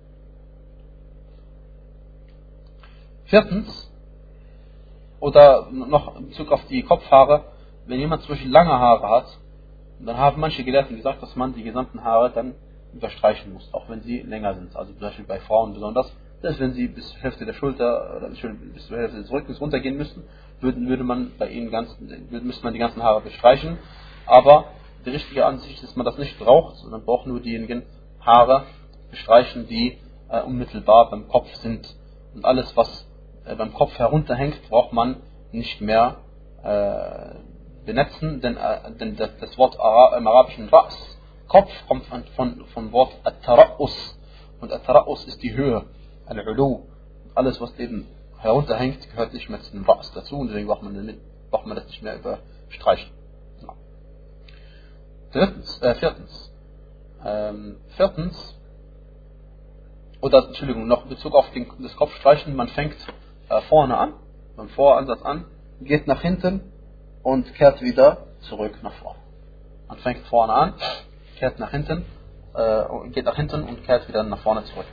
S1: Viertens, oder noch in Bezug auf die Kopfhaare, wenn jemand zum Beispiel lange Haare hat, dann haben manche Gelehrten gesagt, dass man die gesamten Haare dann überstreichen muss, auch wenn sie länger sind. Also zum Beispiel bei Frauen besonders, dass wenn sie bis zur Hälfte der Schulter oder bis zur Hälfte des Rückens runtergehen müssten, würde, würde man bei ihnen ganz, müsste man die ganzen Haare bestreichen. Aber die richtige Ansicht ist, dass man das nicht braucht, sondern braucht nur diejenigen Haare bestreichen, die äh, unmittelbar beim Kopf sind. Und alles, was beim Kopf herunterhängt, braucht man nicht mehr äh, benetzen, denn, äh, denn das, das Wort Ara, im arabischen Ra's, Kopf, kommt von, von, vom Wort At-Tara'us, und At-Tara'us ist die Höhe, Al-Ulu. Alles, was eben herunterhängt, gehört nicht mehr zu dem Ra's dazu, und deswegen braucht man, damit, braucht man das nicht mehr überstreichen. Ja. Drittens, äh, viertens, ähm, viertens, oder Entschuldigung, noch in Bezug auf den, das Kopfstreichen, man fängt äh, vorne an, beim Voransatz an, geht nach hinten und kehrt wieder zurück nach vorne. Man fängt vorne an, kehrt nach hinten, äh, geht nach hinten und kehrt wieder nach vorne zurück.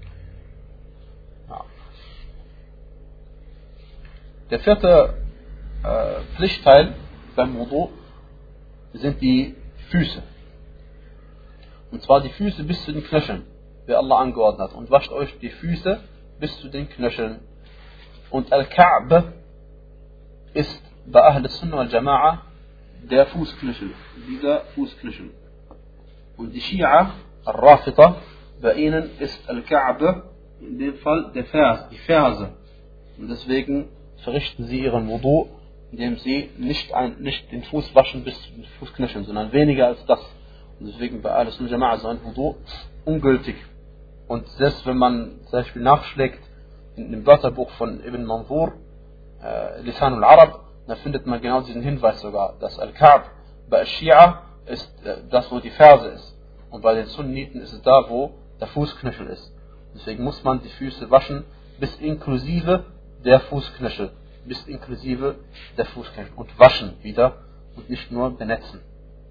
S1: Ja. Der vierte äh, Pflichtteil beim Wudu sind die Füße. Und zwar die Füße bis zu den Knöcheln, wie Allah angeordnet hat. Und wascht euch die Füße bis zu den Knöcheln. Und Al-Ka'b ist bei Ahl Sunnah wal Jama'a der Fußknöchel, dieser Fußknöchel. Und die Shia, Al-Rafita, bei ihnen ist Al-Ka'b in dem Fall der Vers, die Ferse. Und deswegen verrichten sie ihren Wudu, indem sie nicht, ein, nicht den Fuß waschen bis zu den Fußknöcheln, sondern weniger als das. Und deswegen bei Ahl Sunnah wal Jama'a ist ein Wudu ungültig. Und selbst wenn man zum Beispiel nachschlägt in dem Wörterbuch von Ibn Manzur, äh, Lisan al-Arab, da findet man genau diesen Hinweis sogar, dass Al-Ka'b bei Shia ist äh, das, wo die Ferse ist. Und bei den Sunniten ist es da, wo der Fußknöchel ist. Deswegen muss man die Füße waschen, bis inklusive der Fußknöchel. Bis inklusive der Fußknöchel. Und waschen wieder und nicht nur benetzen.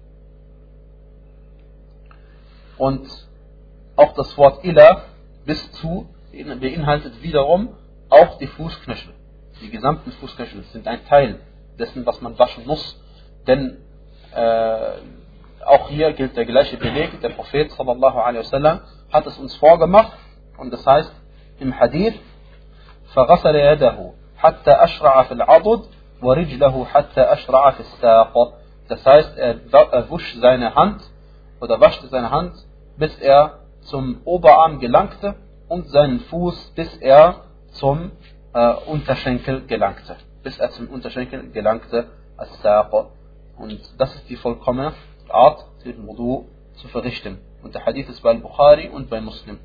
S1: Und auch das Wort Ila, bis zu, beinhaltet wiederum auch die Fußknöchel. die gesamten Fußknöchel sind ein Teil dessen, was man waschen muss. Denn äh, auch hier gilt der gleiche Beleg. Der Prophet sallallahu alaihi wasallam hat es uns vorgemacht. Und das heißt im Hadith: فَغَسَلَ يَدَهُ حَتَّى أَشْرَعَ فِي الْعَضُدِ وَرِجْلَهُ حَتَّى أَشْرَعَ فِي السَّاقِ. Das heißt, er, er wusch seine Hand oder waschte seine Hand, bis er zum Oberarm gelangte, und seinen Fuß, bis er zum äh, Unterschenkel gelangte. Bis er zum Unterschenkel gelangte, as-Saq. Und das ist die vollkommene Art, den Wudu zu verrichten. Und der Hadith ist bei Bukhari und bei Muslim.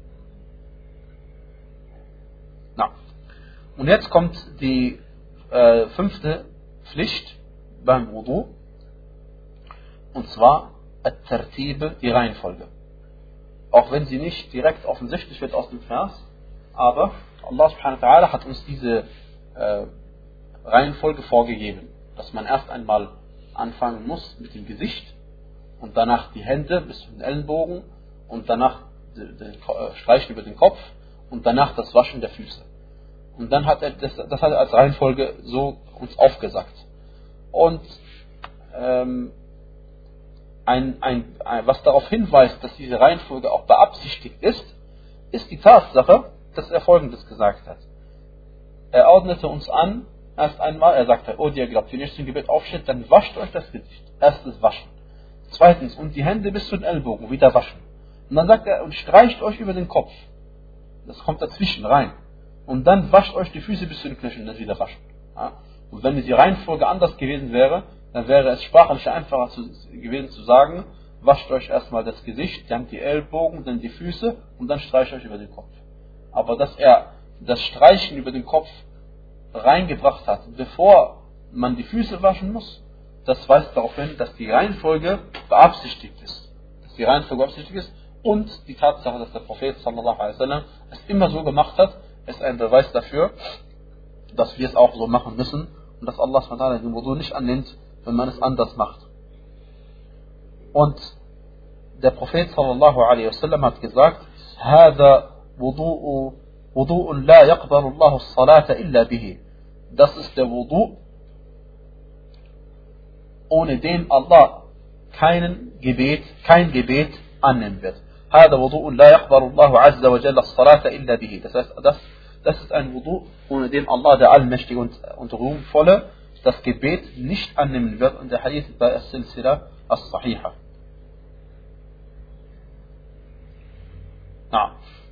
S1: Na. Und jetzt kommt die äh, fünfte Pflicht beim Wudu. Und zwar At-Tartib, die Reihenfolge. Auch wenn sie nicht direkt offensichtlich wird aus dem Vers, aber Allah subhanahu wa ta'ala hat uns diese äh, Reihenfolge vorgegeben, dass man erst einmal anfangen muss mit dem Gesicht und danach die Hände bis zu den Ellenbogen und danach den äh, Streichen über den Kopf und danach das Waschen der Füße. Und dann hat er das, das hat er als Reihenfolge so uns aufgesagt. Und ähm, Ein, ein, ein, was darauf hinweist, dass diese Reihenfolge auch beabsichtigt ist, ist die Tatsache, dass er Folgendes gesagt hat. Er ordnete uns an, erst einmal, er sagte: oh, die ihr glaubt, wenn ihr zum Gebet aufsteht, dann wascht euch das Gesicht. Erstes waschen. Zweitens, und die Hände bis zu den Ellbogen wieder waschen. Und dann sagt er: und streicht euch über den Kopf. Das kommt dazwischen rein. Und dann wascht euch die Füße bis zu den Knöcheln, dann wieder waschen. Ja? Und wenn die Reihenfolge anders gewesen wäre, dann wäre es sprachlich einfacher zu, gewesen zu sagen: wascht euch erstmal das Gesicht, dann die Ellbogen, dann die Füße und dann streicht euch über den Kopf. Aber dass er das Streichen über den Kopf reingebracht hat, bevor man die Füße waschen muss, das weist darauf hin, dass die Reihenfolge beabsichtigt ist. Dass die Reihenfolge beabsichtigt ist und die Tatsache, dass der Prophet sallallahu alaihi wasallam es immer so gemacht hat, ist ein Beweis dafür, dass wir es auch so machen müssen und dass Allah subhanahu wa ta'ala den Wudu nicht annimmt, wenn man es anders macht. Und der Prophet sallallahu alaihi wasallam hat gesagt: هذا وضوء وضوء لا يقبل الله الصلاة إلا به. Das ist der Wudu, ohne den Allah keinen Gebet, kein Gebet annehmen wird. هذا وضوء لا يقبل الله عز وجل الصلاة إلا به. Das heißt, das, das ist ein Wudu, ohne den Allah, der Allmächtige und, und Ruhmvolle, das Gebet nicht annehmen wird. Und der Hadith bei As-Silsila As-Sahiha. Na.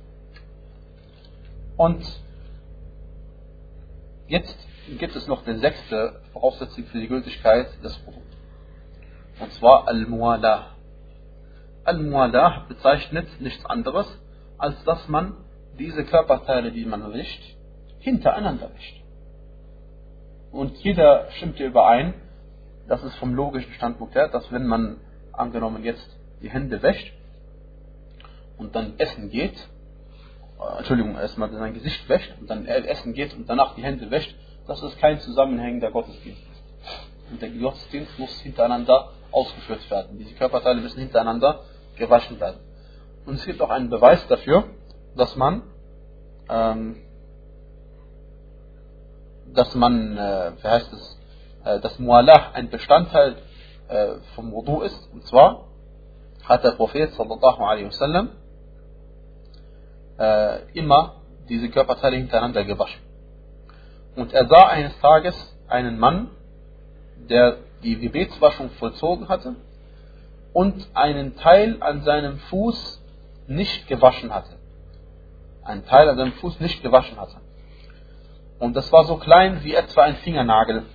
S1: Und jetzt gibt es noch die sechste Voraussetzung für die Gültigkeit des Wudu. Und zwar Al-Muwalah. Al-Muwalah bezeichnet nichts anderes, als dass man diese Körperteile, die man wäscht, hintereinander wäscht. Und jeder stimmt hier überein, das ist vom logischen Standpunkt her, dass wenn man, angenommen jetzt, die Hände wäscht und dann essen geht, äh, Entschuldigung, erstmal sein Gesicht wäscht und dann essen geht und danach die Hände wäscht, dass es kein zusammenhängender Gottesdienst ist. Und der Gottesdienst muss hintereinander ausgeführt werden. Diese Körperteile müssen hintereinander gewaschen werden. Und es gibt auch einen Beweis dafür, dass man ähm, dass man, äh, wie heißt es, äh, dass Muwalah ein Bestandteil äh, vom Wudu ist. Und zwar hat der Prophet sallallahu alaihi wasallam äh, immer diese Körperteile hintereinander gewaschen. Und er sah eines Tages einen Mann, der die Gebetswaschung vollzogen hatte und einen Teil an seinem Fuß nicht gewaschen hatte. Einen Teil an seinem Fuß nicht gewaschen hatte. Und das war so klein wie etwa ein Fingernagel.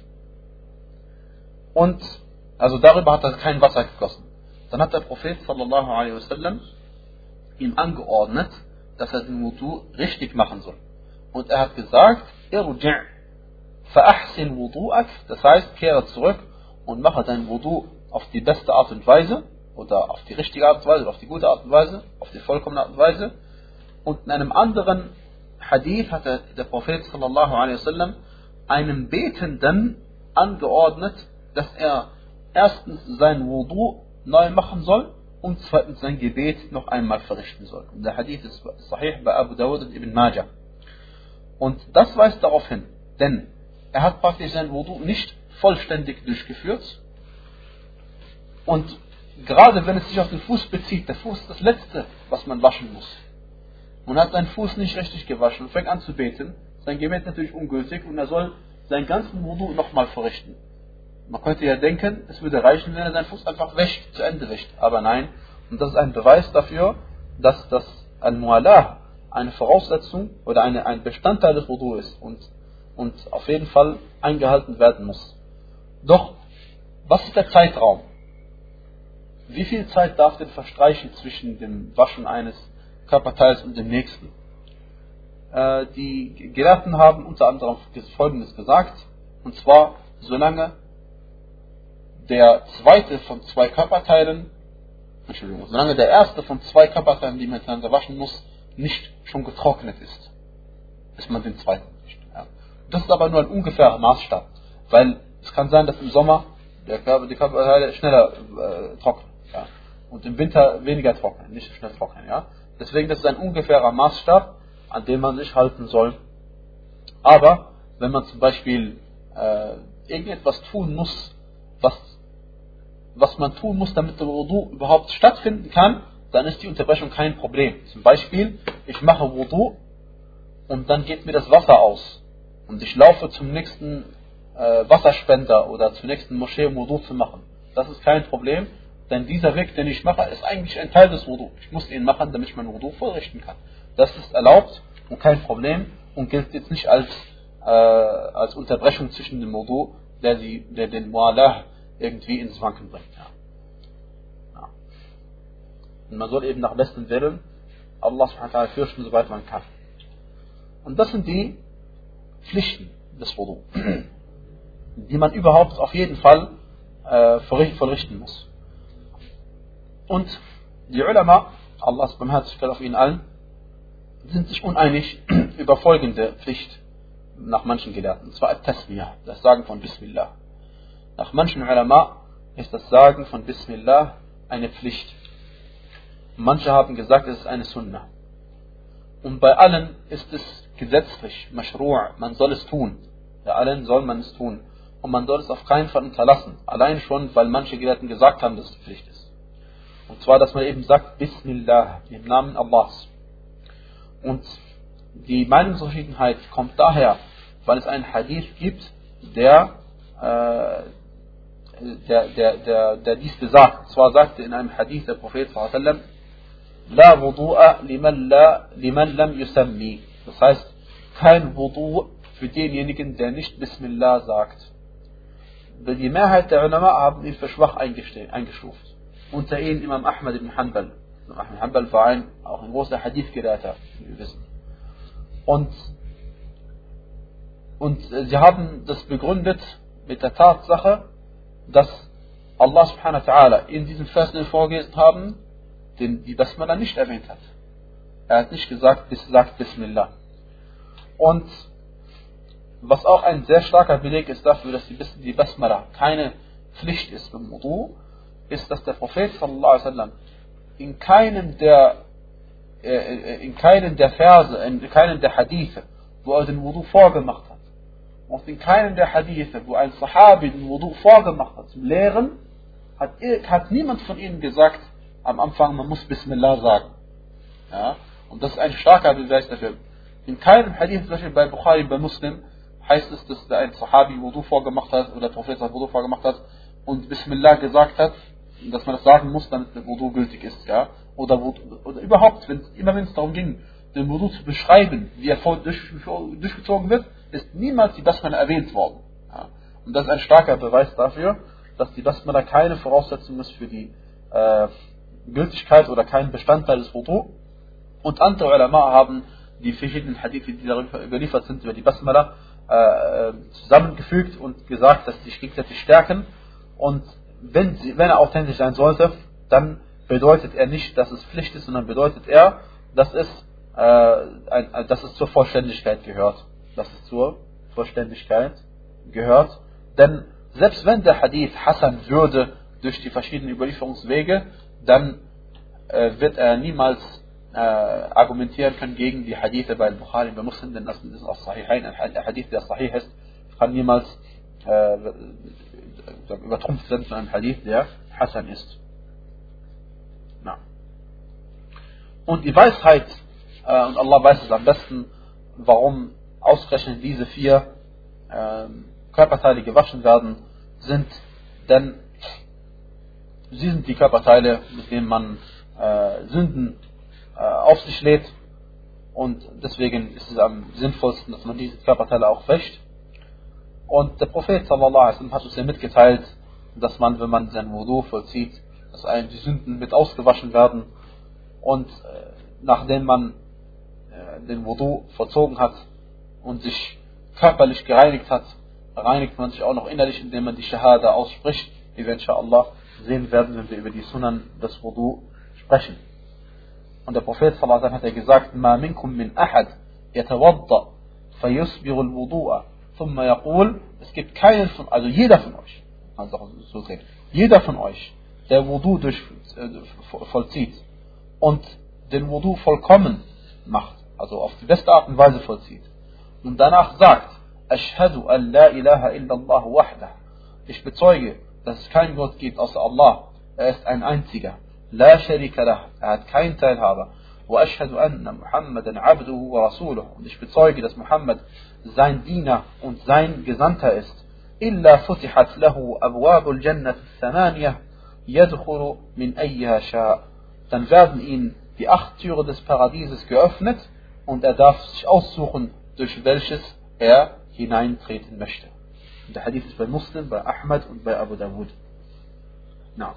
S1: Und also darüber hat er kein Wasser geflossen. Dann hat der Prophet sallallahu alaihi wasallam ihm angeordnet, dass er den Wudu richtig machen soll. Und er hat gesagt: Irji' fa'ahsin wudu'ak, das heißt, kehre zurück und mache dein Wudu auf die beste Art und Weise oder auf die richtige Art und Weise oder auf die gute Art und Weise, auf die vollkommene Art und Weise. Und in einem anderen Hadith hat der Prophet sallallahu alaihi wasallam einem Betenden angeordnet, dass er erstens sein Wudu neu machen soll und zweitens sein Gebet noch einmal verrichten soll. Und der Hadith ist sahih bei Abu Dawud und Ibn Majah. Und das weist darauf hin, Denn er hat praktisch sein Wudu nicht vollständig durchgeführt. Und gerade wenn es sich auf den Fuß bezieht, der Fuß ist das Letzte, was man waschen muss. Man hat seinen Fuß nicht richtig gewaschen und fängt an zu beten, sein Gebet ist natürlich ungültig und er soll seinen ganzen Wudu nochmal verrichten. Man könnte ja denken, es würde reichen, wenn er seinen Fuß einfach wäscht, zu Ende wäscht. Aber nein, und das ist ein Beweis dafür, dass das Al-Mu'alah eine Voraussetzung oder eine, ein Bestandteil des Wudu ist und, und auf jeden Fall eingehalten werden muss. Doch, was ist der Zeitraum? Wie viel Zeit darf denn verstreichen zwischen dem Waschen eines Körperteils und dem nächsten? Äh, die Gelehrten haben unter anderem Folgendes gesagt, und zwar, solange der zweite von zwei Körperteilen, Entschuldigung, solange der erste von zwei Körperteilen, die man miteinander waschen muss, nicht schon getrocknet ist, bis man den zweiten wäscht. Ja. Das ist aber nur ein ungefährer Maßstab, weil es kann sein, dass im Sommer der Körper, die Körperteile schneller äh, trocknen, ja, und im Winter weniger trocknen, nicht so schnell trocknen. Ja. Deswegen das ist ein ungefährer Maßstab, an dem man sich halten soll. Aber wenn man zum Beispiel äh, irgendetwas tun muss, was was man tun muss, damit der Wudu überhaupt stattfinden kann, dann ist die Unterbrechung kein Problem. Zum Beispiel, ich mache Wudu und dann geht mir das Wasser aus und ich laufe zum nächsten äh, Wasserspender oder zur nächsten Moschee, um Wudu zu machen. Das ist kein Problem, denn dieser Weg, den ich mache, ist eigentlich ein Teil des Wudu. Ich muss ihn machen, damit ich mein Wudu vollrichten kann. Das ist erlaubt und kein Problem und gilt jetzt nicht als, äh, als Unterbrechung zwischen dem Wudu, der, die, der den Mu'alah irgendwie ins Wanken bringt. Ja. Ja. Und man soll eben nach bestem Willen Allah subhanahu wa ta'ala fürchten, soweit man kann. Und das sind die Pflichten des Wudu, die man überhaupt auf jeden Fall äh, vollrichten muss. Und die Ulama, Allahs Barmherzigkeit auf ihnen allen, sind sich uneinig über folgende Pflicht nach manchen Gelehrten. Und zwar At-Tasmiyah, das Sagen von Bismillah. Nach manchen Ulama ist das Sagen von Bismillah eine Pflicht. Manche haben gesagt, es ist eine Sunnah. Und bei allen ist es gesetzlich, Mashru', man soll es tun. Bei allen soll man es tun. Und man soll es auf keinen Fall unterlassen. Allein schon, weil manche Gelehrten gesagt haben, dass es Pflicht ist. Und zwar, dass man eben sagt, Bismillah, im Namen Allahs. Und die Meinungsverschiedenheit kommt daher, weil es einen Hadith gibt, der äh, Der, der, der, der dies besagt. Und zwar sagte in einem Hadith der Prophet sallallahu alaihi wasallam, La wudu'a liman, la, liman lam yusammi. Das heißt, kein Wudu für denjenigen, der nicht Bismillah sagt. Die Mehrheit der Ulama haben ihn für schwach eingestuft. Unter ihnen Imam Ahmad ibn Hanbal. Imam Ahmad ibn Hanbal war ein, auch ein großer Hadith-Gelehrter, wie wir wissen. Und, und sie haben das begründet mit der Tatsache, dass Allah subhanahu wa ta'ala in diesem Vers, den wir vorgelesen haben, den die Basmala nicht erwähnt hat. Er hat nicht gesagt, sagt Bismillah. Und was auch ein sehr starker Beleg ist dafür, dass die Basmala keine Pflicht ist beim Wudu, ist, dass der Prophet sallallahu alaihi wasallam in keinem der in keinem der Verse, in keinem der Hadithe, wo er den Wudu vorgemacht hat, und in keinem der Hadithe, wo ein Sahabi den Wudu vorgemacht hat zum Lehren, hat, hat niemand von ihnen gesagt, am Anfang, man muss Bismillah sagen. Ja? Und das ist ein starker Beweis dafür. In keinem Hadith, zum Beispiel bei Bukhari, bei Muslim, heißt es, dass ein Sahabi Wudu vorgemacht hat, oder der Prophet Wudu vorgemacht hat, und Bismillah gesagt hat, dass man das sagen muss, damit der Wudu gültig ist. Ja? Oder, oder überhaupt, wenn, immer wenn es darum ging, den Wudu zu beschreiben, wie er vor, durch, durchgezogen wird, ist niemals die Basmala erwähnt worden. Ja. Und das ist ein starker Beweis dafür, dass die Basmala keine Voraussetzung ist für die äh, Gültigkeit oder kein Bestandteil des Wudu. Und andere Ulama haben die verschiedenen Hadithe, die darüber überliefert sind, über die Basmala äh, zusammengefügt und gesagt, dass sie sich gegenseitig stärken. Und wenn, sie, wenn er authentisch sein sollte, dann bedeutet er nicht, dass es Pflicht ist, sondern bedeutet er, dass es, äh, ein, dass es zur Vollständigkeit gehört. Dass es zur Vollständigkeit gehört. Denn selbst wenn der Hadith Hasan würde durch die verschiedenen Überlieferungswege, dann äh, wird er niemals äh, argumentieren können gegen die Hadithe bei Bukhari und bei Muslim, denn das ist auch Sahihain, ein Hadith, der Sahih ist, kann niemals äh, übertrumpft werden von einem Hadith, der Hasan ist. Na. Und die Weisheit, äh, und Allah weiß es am besten, warum ausgerechnet diese vier äh, Körperteile gewaschen werden, sind, denn sie sind die Körperteile, mit denen man äh, Sünden äh, auf sich lädt, und deswegen ist es am sinnvollsten, dass man diese Körperteile auch wäscht. Und der Prophet sallallahu alaihi wasallam hat uns ja mitgeteilt, dass man, wenn man sein Wudu vollzieht, dass einem die Sünden mit ausgewaschen werden, und äh, nachdem man äh, den Wudu vollzogen hat und sich körperlich gereinigt hat, reinigt man sich auch noch innerlich, indem man die Shahada ausspricht, wie wir inshallah sehen werden, wenn wir über die Sunan des Wudu sprechen. Und der Prophet sallallahu alaihi wasallam hat ja gesagt: "Ma minkum min ahad yatawadda fayusbighu al-wudu'a thumma yaqul", es gibt keinen von, also jeder von euch, also so sehen, jeder von euch, der Wudu durch, äh, vollzieht und den Wudu vollkommen macht, also auf die beste Art und Weise vollzieht, und danach sagt: "Ashhadu an la ilaha illallah wahdah", ich bezeuge, dass es keinen Gott gibt außer Allah, er ist ein einziger, la sharika lah, er hat keinen Teilhaber, wa ashhadu anna Muhammadan abduhu wa rasuluhu, und ich bezeuge, dass Muhammad sein Diener und sein Gesandter ist, illa futihat lahu abwabul jannat thamaniyah yadkhulu min ayyiha sha', dann werden ihm die acht Türen des Paradieses geöffnet, und er darf sich aussuchen, durch welches er hineintreten möchte. Und der Hadith ist bei Muslim, bei Ahmad und bei Abu Dawud. Na.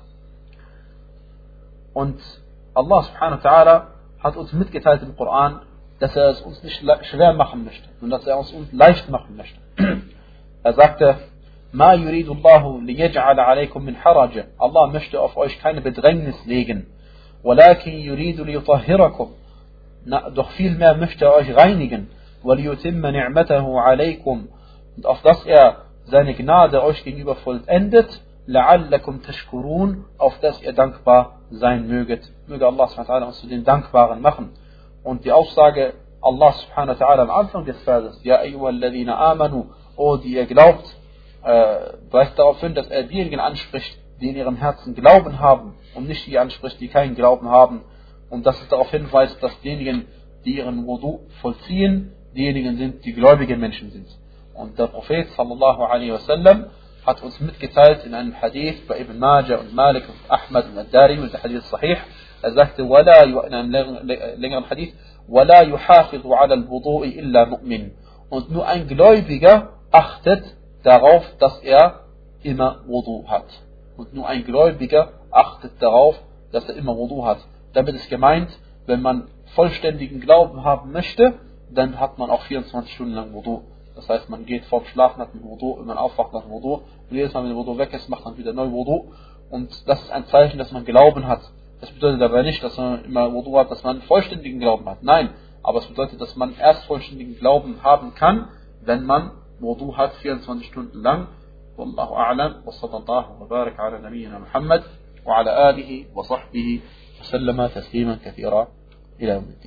S1: Und Allah subhanahu wa ta'ala hat uns mitgeteilt im Koran, dass er es uns nicht schwer machen möchte, sondern dass er es uns leicht machen möchte. Er sagte: "Ma yuridu Allahu liyaj'ala alaykum min haraj", Allah möchte auf euch keine Bedrängnis legen. "Walakin yuridu liyutahhirakum", doch vielmehr möchte er euch reinigen. "Waliyutimma ni'matahu alaykum", und auf dass er seine Gnade euch gegenüber vollendet. "La'allakum tashkurun", auf dass ihr dankbar sein möget. Möge Allah subhanahu wa ta'ala uns zu den Dankbaren machen. Und die Aussage Allah subhanahu wa ta'ala am Anfang des Verses: "Ya ayyuhalladhina amanu", o die ihr glaubt, äh, weist darauf hin, dass er diejenigen anspricht, die in ihrem Herzen Glauben haben, und nicht die anspricht, die keinen Glauben haben. Und dass es darauf hinweist, dass diejenigen, die ihren Wudu vollziehen, diejenigen sind, die gläubige Menschen sind. Und der Prophet sallallahu alaihi wasallam hat uns mitgeteilt in einem Hadith bei Ibn Majah und Malik und Ahmad und Ad-Darimi, und der Hadith Sahih, er sagte, wala, in einem längeren Hadith: "Wala yuhafidhu ala al-wudu'i illa mu'min", und nur ein Gläubiger achtet darauf, dass er immer Wudu hat. Und nur ein Gläubiger achtet darauf, dass er immer Wudu hat. Damit ist gemeint, wenn man vollständigen Glauben haben möchte, dann hat man auch vierundzwanzig Stunden lang Wudu. Das heißt, man geht vorm Schlafen, hat mit Wudu, wenn man aufwacht, nach Wudu, und jedes Mal, wenn der Wudu weg ist, macht man wieder neu Wudu. Und das ist ein Zeichen, dass man Glauben hat. Das bedeutet aber nicht, dass man immer Wudu hat, dass man vollständigen Glauben hat. Nein, aber es bedeutet, dass man erst vollständigen Glauben haben kann, wenn man Wudu hat, vierundzwanzig Stunden lang. Wallahu a'lam, wa sallallahu wa barak ala nabiyyina Muhammad wa ala alihi wa sahbihi wa sallama tasliman kathira ila yawm.